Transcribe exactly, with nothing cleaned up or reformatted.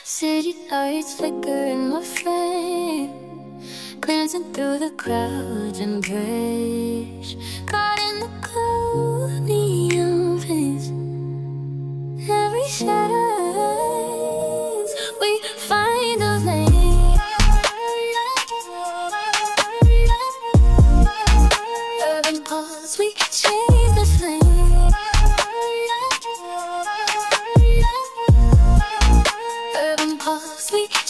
City lights flicker in my frame, glancing through the crowds and praise. Caught in the glow, neon face. Every shadows we find a lane. Urban pulse, we chase the flame. Urban pulse, we